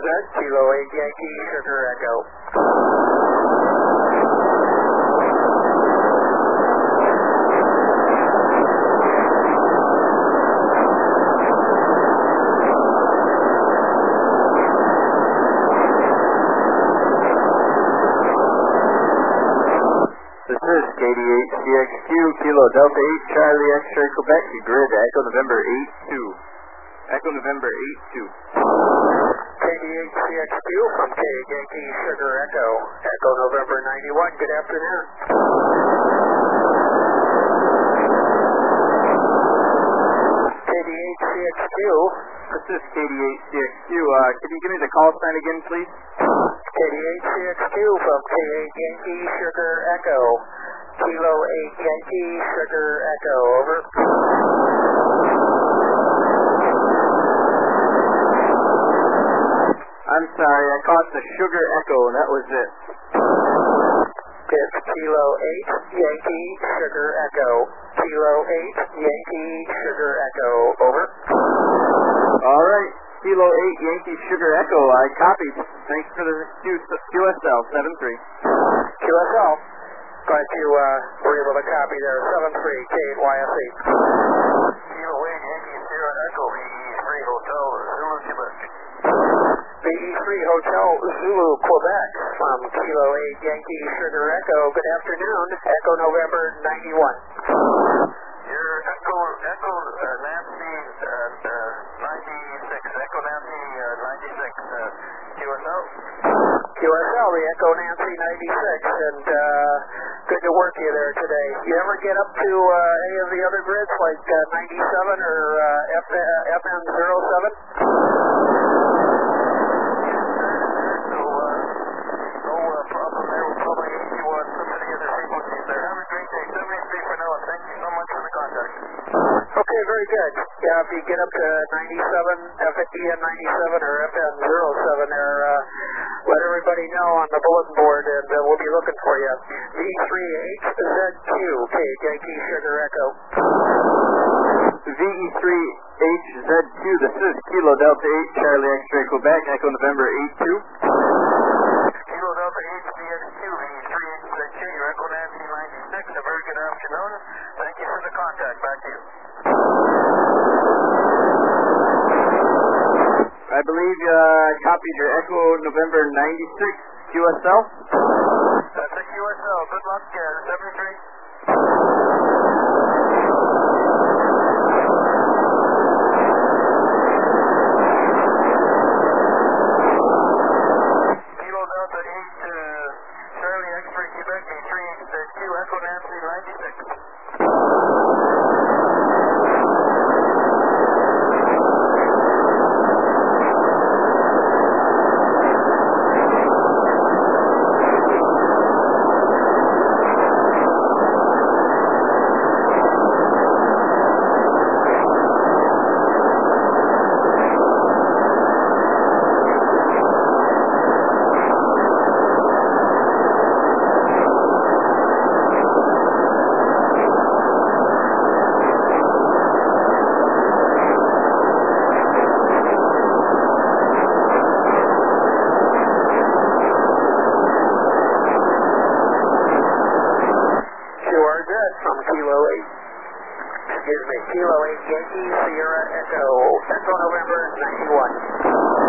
Z, Kilo 8 Yankee, Sugar Echo. This is KD8CXQ, Kilo Delta 8, Charlie X-Ray Quebec, grid Echo November 8-2. Echo November 8-2. KD8CXQ from K Yankee Sugar Echo, Echo November 91, good afternoon. KD8CXQ. This is KD8CXQ, can you give me the call sign again, please? KD8CXQ from K8 Yankee Sugar Echo, Kilo 8 Yankee Sugar Echo, over. I'm sorry, I caught the Sugar Echo, that was it. It's Kilo 8 Yankee Sugar Echo, Kilo 8 Yankee Sugar Echo, over. Alright, Kilo 8 Yankee Sugar Echo, I copied. Thanks for the QSL, 7-3. QSL, glad you were able to copy there, 7-3, K8YSE. Kilo 8 Yankee Sierra Echo, VE3 Hotel, Zulu, Quebec. VE3 Hotel, Zulu, Quebec, from Kilo 8 Yankee Sugar Echo, good afternoon, Echo November 91. Your Echo Nancy 96, Echo Nancy 96, QSL. QSL, the Echo Nancy 96, and good to work you there today. You ever get up to any of the other grids like 97 or FM07? Problem there. We'll probably get you on some of the other frequencies there. Have a great day. 73 for now, and thank you so much for the contact. Okay, very good. Yeah, if you get up to 97, FM 97 or FM07 there, let everybody know on the bulletin board, and we'll be looking for you. VE3HZQ, K Yankee Sugar Echo. VE3HZQ, this is Kilo Delta 8, Charlie X-Ray Quebec, Echo November 8-2. Kilo Delta 8, CXQ, VE3HZQ, your Echo Nancy 96. A very good afternoon. Thank you for the contact. Back to you. I believe I copied your Echo November 96 QSL. That's a QSL. Good luck, 73. Kilo Delta 8, Charlie X-Ray Quebec, V3HZQ, Echo Nancy 96. From Kilo 8. Excuse me, Kilo 8 Yankee Sierra Echo, Echo November 91.